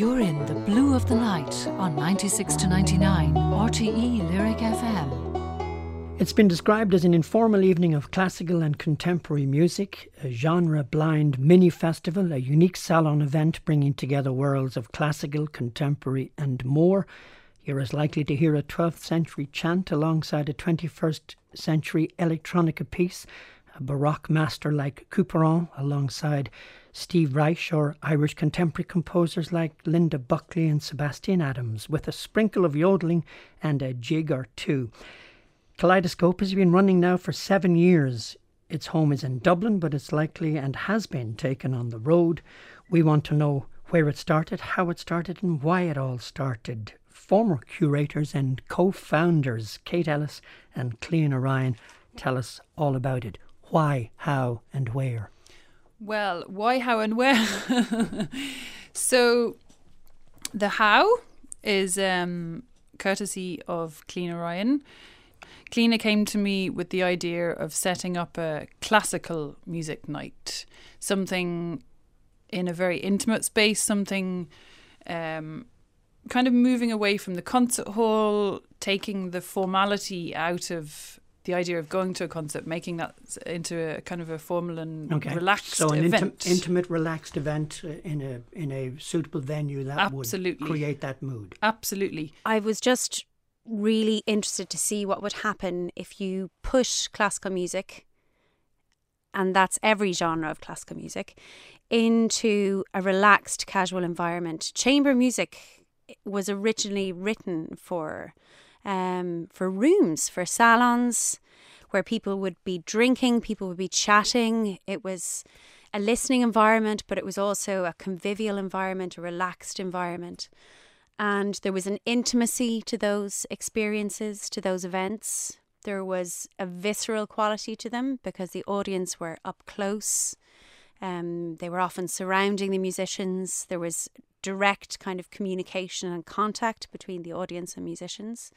You're in the blue of the night on 96 to 99 RTE Lyric FM. It's been described as an informal evening of classical and contemporary music, a genre-blind mini-festival, a unique salon event bringing together worlds of classical, contemporary and more. You're as likely to hear a 12th century chant alongside a 21st century electronica piece, a Baroque master like Couperin alongside Steve Reich, or Irish contemporary composers like Linda Buckley and Sebastian Adams, with a sprinkle of yodeling and a jig or two. Kaleidoscope has been running now for 7 years. Its home is in Dublin, but it's likely and has been taken on the road. We want to know where it started, how it started and why it all started. Former curators and co-founders Kate Ellis and Clean Orion tell us all about it. Why, how and where? Well, why, how and where? So the how is courtesy of Clean Orion. Cleana came to me with the idea of setting up a classical music night, something in a very intimate space, something kind of moving away from the concert hall, taking the formality out of the idea of going to a concert, making that into a kind of a formal and relaxed event. So an intimate, relaxed event in a suitable venue that would create that mood. Absolutely. I was just really interested to see what would happen if you push classical music, and that's every genre of classical music, into a relaxed, casual environment. Chamber music was originally written for rooms, for salons, where people would be drinking, people would be chatting. It was a listening environment, but it was also a convivial environment, a relaxed environment. And there was an intimacy to those experiences, to those events. There was a visceral quality to them because the audience were up close. They were often surrounding the musicians. There was direct kind of communication and contact between the audience and musicians.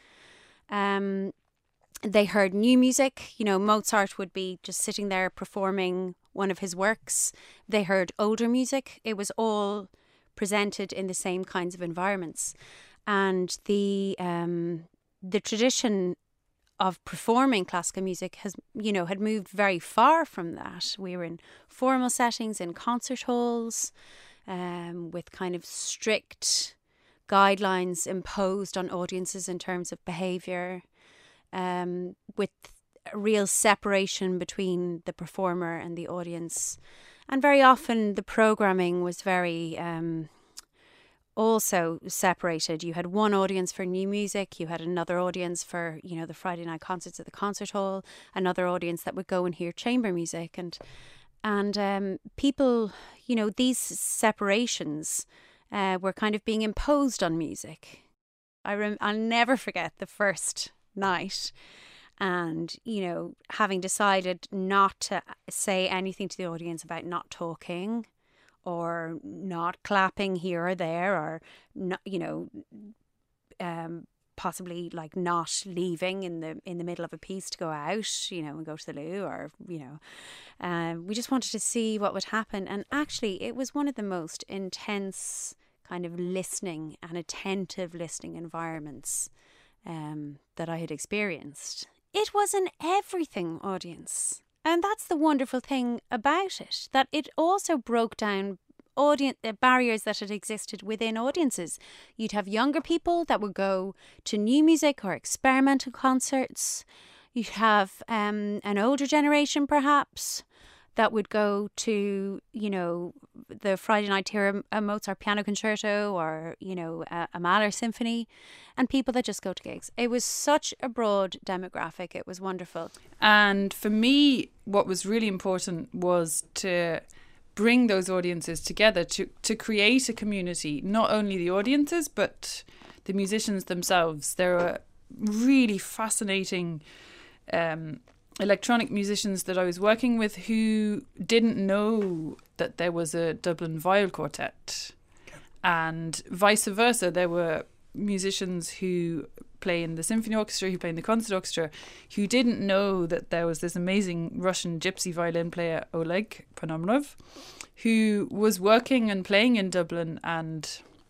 They heard new music. You know, Mozart would be just sitting there performing one of his works. They heard older music. It was all presented in the same kinds of environments. And the tradition of performing classical music had moved very far from that. We were in formal settings, in concert halls, with kind of strict guidelines imposed on audiences in terms of behaviour, with a real separation between the performer and the audience. And very often the programming was very also separated. You had one audience for new music, you had another audience for, the Friday night concerts at the concert hall, another audience that would go and hear chamber music. And people, these separations were kind of being imposed on music. I'll never forget the first night and, having decided not to say anything to the audience about not talking or not clapping here or there, or not, possibly like not leaving in the middle of a piece to go out, and go to the loo, or we just wanted to see what would happen. And actually, it was one of the most intense kind of listening and attentive listening environments that I had experienced. It was an everything audience. And that's the wonderful thing about it, that it also broke down barriers that had existed within audiences. You'd have younger people that would go to new music or experimental concerts. You'd have an older generation, perhaps, that would go to, the Friday night to hear a Mozart piano concerto or, a Mahler symphony, and people that just go to gigs. It was such a broad demographic. It was wonderful. And for me, what was really important was to bring those audiences together, to create a community, not only the audiences, but the musicians themselves. There are really fascinating electronic musicians that I was working with who didn't know that there was a Dublin Viol Quartet, and vice versa. There were musicians who play in the symphony orchestra, who play in the concert orchestra, who didn't know that there was this amazing Russian gypsy violin player, Oleg Ponomarov, who was working and playing in Dublin and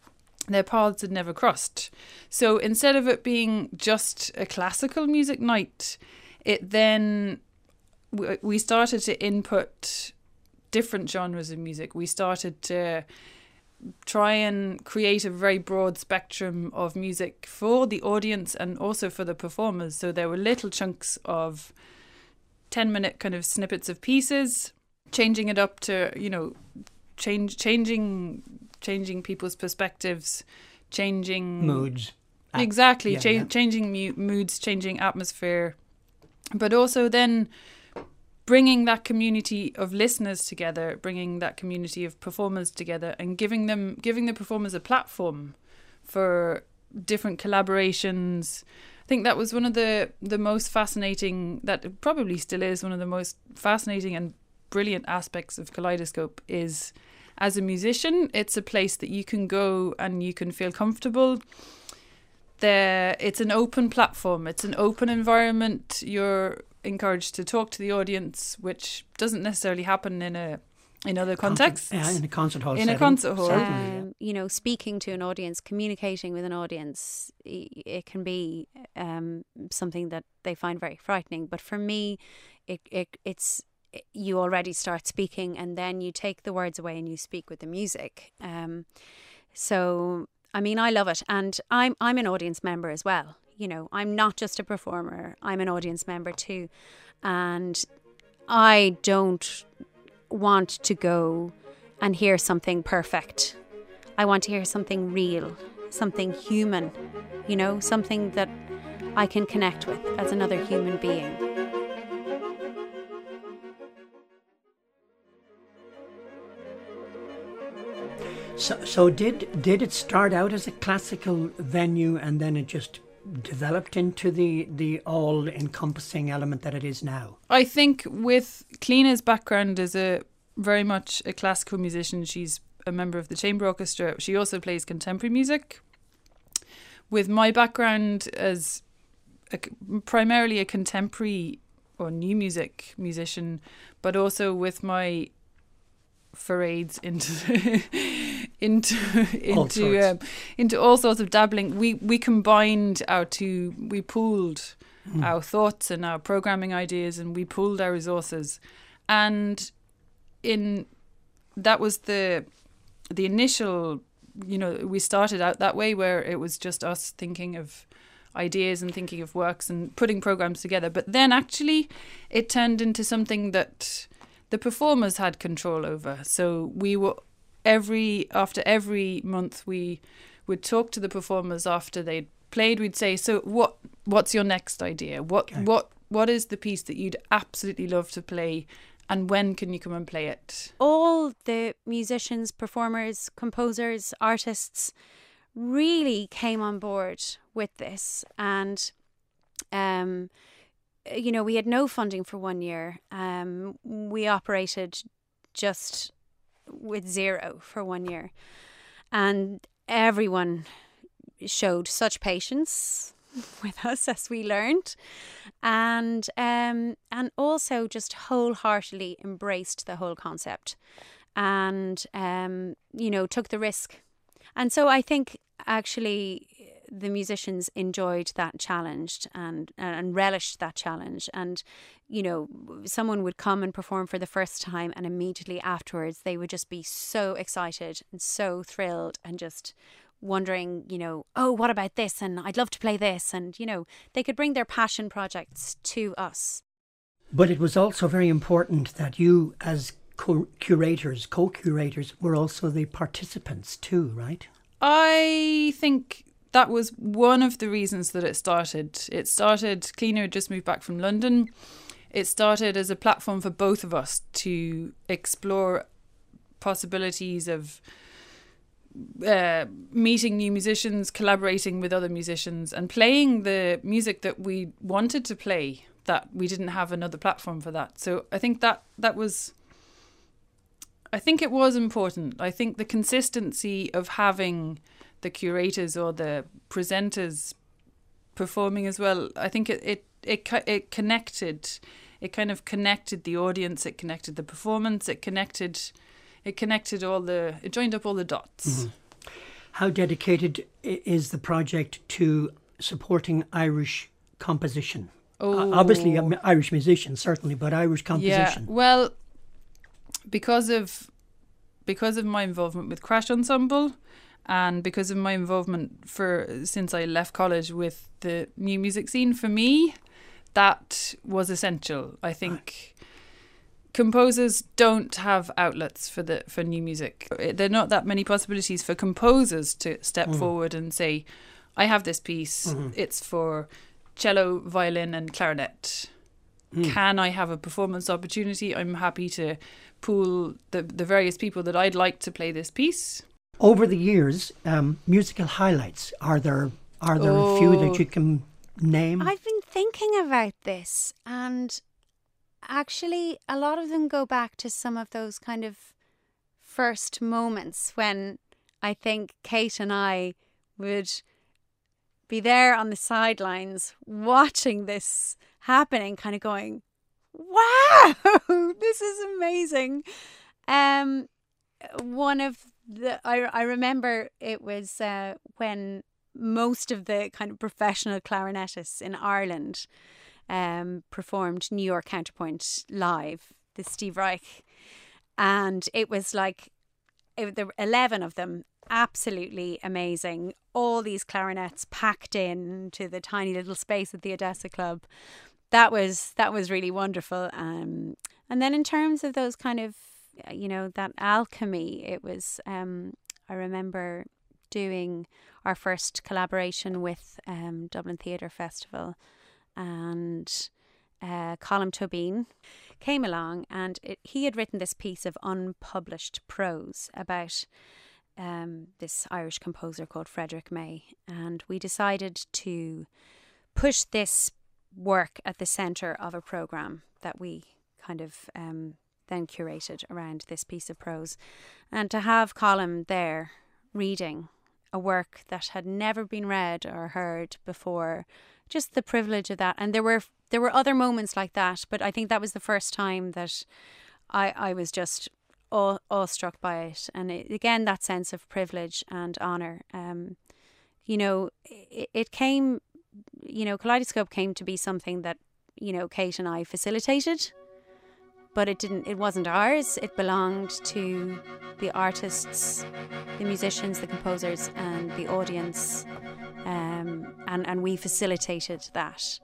their paths had never crossed. So instead of it being just a classical music night, it then we started to input different genres of music. We started to try and create a very broad spectrum of music for the audience and also for the performers. So there were little chunks of 10-minute kind of snippets of pieces, changing it up to, you know, changing people's perspectives, changing moods. Exactly, changing moods, changing atmosphere, but also then bringing that community of listeners together, bringing that community of performers together, and giving the performers a platform for different collaborations. I think that was one of the most fascinating, that probably still is one of the most fascinating and brilliant aspects of Kaleidoscope is, as a musician, it's a place that you can go and you can feel comfortable. It's an open platform. It's an open environment. You're encouraged to talk to the audience, which doesn't necessarily happen in other contexts. In a concert hall. In a concert hall. You know, speaking to an audience, communicating with an audience, it can be something that they find very frightening. But for me, it's you already start speaking and then you take the words away and you speak with the music. So, I mean, I love it. And I'm an audience member as well. You know, I'm not just a performer. I'm an audience member too. And I don't want to go and hear something perfect. I want to hear something real, something human, you know, something that I can connect with as another human being. So did it start out as a classical venue and then it just developed into the all-encompassing element that it is now? I think with Clina's background as very much a classical musician, she's a member of the chamber orchestra. She also plays contemporary music. With my background as primarily a contemporary or new music musician, but also with my forays into all sorts of dabbling, we combined we pooled our thoughts and our programming ideas, and we pooled our resources, and that was the initial, you know, we started out that way where it was just us thinking of ideas and thinking of works and putting programs together, but then actually it turned into something that the performers had control over. So we were after every month we would talk to the performers after they'd played. We'd say, so what's your next idea? What is the piece that you'd absolutely love to play, and when can you come and play it? All the musicians, performers, composers, artists really came on board with this, and you know, we had no funding for 1 year. We operated just with zero for 1 year. And everyone showed such patience with us as we learned. And also just wholeheartedly embraced the whole concept. And, you know, took the risk. And so I think actually the musicians enjoyed that challenge and relished that challenge. And, you know, someone would come and perform for the first time and immediately afterwards they would just be so excited and so thrilled and just wondering, you know, oh, what about this? And I'd love to play this. And, you know, they could bring their passion projects to us. But it was also very important that you as co-curators were also the participants too, right? I think that was one of the reasons that it started. Clina had just moved back from London. It started as a platform for both of us to explore possibilities of meeting new musicians, collaborating with other musicians, and playing the music that we wanted to play, that we didn't have another platform for that. So I think it was important. I think the consistency of having the curators or the presenters performing as well, I think it connected. It kind of connected the audience. It connected the performance. It joined up all the dots. Mm-hmm. How dedicated is the project to supporting Irish composition? Obviously, I'm an Irish musician, certainly, but Irish composition. Yeah, well, because of my involvement with Crash Ensemble, and because of my involvement since I left college with the new music scene, for me, that was essential. I think composers don't have outlets for new music. There are not that many possibilities for composers to step forward and say, I have this piece, it's for cello, violin and clarinet. Can I have a performance opportunity? I'm happy to pool the various people that I'd like to play this piece. Over the years, musical highlights, are there a few that you can name? I've been thinking about this, and actually a lot of them go back to some of those kind of first moments when I think Kate and I would be there on the sidelines watching this happening, kind of going, wow, this is amazing. One of I remember it was when most of the kind of professional clarinetists in Ireland performed New York Counterpoint live, the Steve Reich, and it was like there were 11 of them, absolutely amazing. All these clarinets packed in to the tiny little space at the Odessa Club. That was really wonderful. And then in terms of those kind of, that alchemy, it was, I remember doing our first collaboration with Dublin Theatre Festival, and Colm Tóibín came along, and he had written this piece of unpublished prose about this Irish composer called Frederick May, and we decided to push this work at the centre of a programme that we kind of then curated around this piece of prose, and to have Colm there reading a work that had never been read or heard before, just the privilege of that. And there were other moments like that, but I think that was the first time that I was just awestruck by it. And again, that sense of privilege and honour. It came, Kaleidoscope came to be something that, Kate and I facilitated, but it wasn't ours. It belonged to the artists, the musicians, the composers and the audience. And we facilitated that.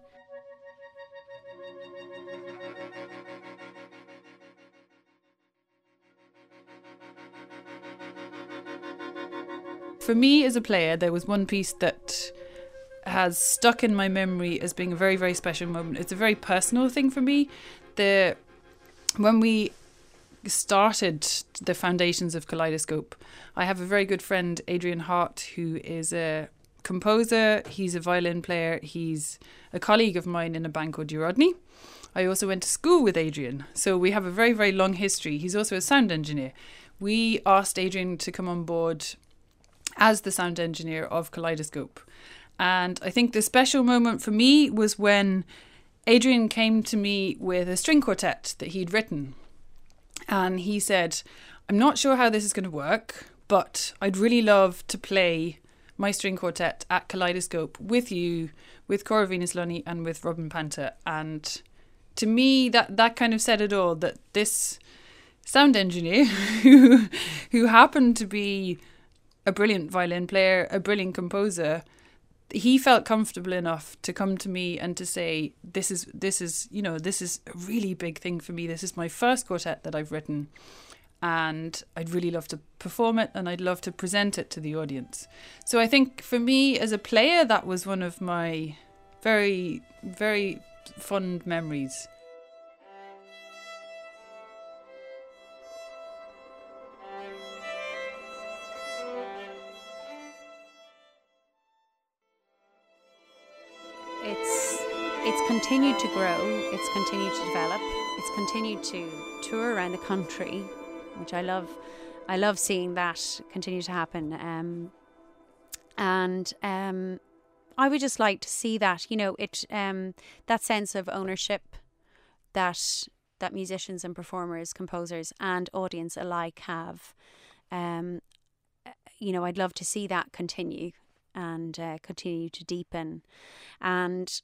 For me as a player, there was one piece that has stuck in my memory as being a very, very special moment. It's a very personal thing for me. When we started the foundations of Kaleidoscope, I have a very good friend, Adrian Hart, who is a composer, he's a violin player, he's a colleague of mine in a band called Durodney. I also went to school with Adrian, so we have a very, very long history. He's also a sound engineer. We asked Adrian to come on board as the sound engineer of Kaleidoscope. And I think the special moment for me was when Adrian came to me with a string quartet that he'd written. And he said, I'm not sure how this is going to work, but I'd really love to play my string quartet at Kaleidoscope with you, with Cora Venus Lunny and with Robin Panta. And to me, that kind of said it all, that this sound engineer who happened to be a brilliant violin player, a brilliant composer, he felt comfortable enough to come to me and to say, this is a really big thing for me. This is my first quartet that I've written, and I'd really love to perform it, and I'd love to present it to the audience. So I think for me as a player, that was one of my very, very fond memories. It's continued to grow, it's continued to develop, it's continued to tour around the country, which I love. I love seeing that continue to happen. I would just like to see that, that sense of ownership that musicians and performers, composers and audience alike have. I'd love to see that continue and continue to deepen, and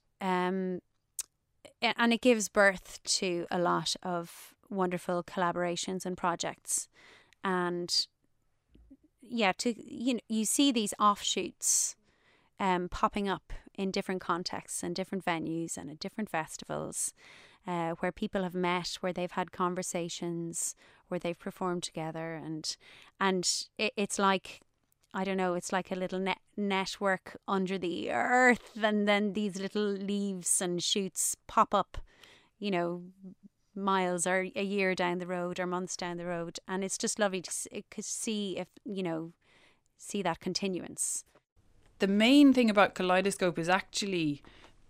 it gives birth to a lot of wonderful collaborations and projects, and you see these offshoots popping up in different contexts and different venues and at different festivals, where people have met, where they've had conversations, where they've performed together, and it's like, I don't know, it's like a little network under the earth, and then these little leaves and shoots pop up, miles or a year down the road or months down the road, and it's just lovely to see if see that continuance. The main thing about Kaleidoscope is actually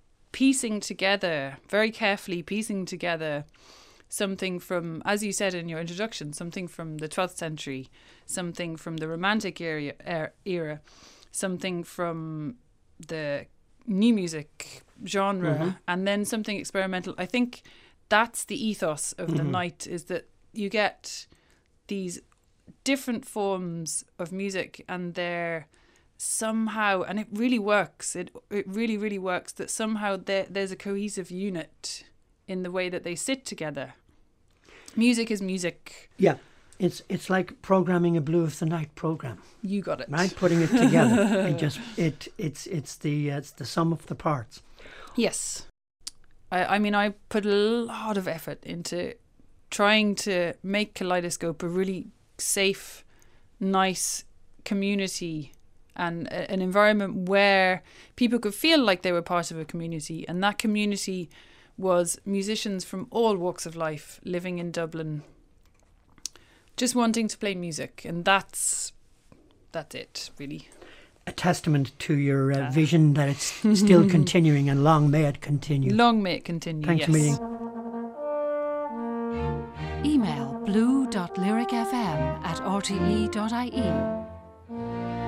very carefully piecing together something from, as you said in your introduction, something from the 12th century, something from the Romantic era, something from the new music genre, and then something experimental. I think that's the ethos of the night, is that you get these different forms of music, and they're somehow, and it really works, it really, really works, that somehow there's a cohesive unit in the way that they sit together. Music is music. Yeah, it's like programming a Blue of the Night program. You got it. Right, putting it together. It's the sum of the parts. Yes. I mean, I put a lot of effort into trying to make Kaleidoscope a really safe, nice community, and an environment where people could feel like they were part of a community. And that community was musicians from all walks of life living in Dublin, just wanting to play music. And that's it, really. A testament to your vision that it's still continuing, and long may it continue. Long may it continue. Thanks a million. Email blue.lyricfm@rte.ie.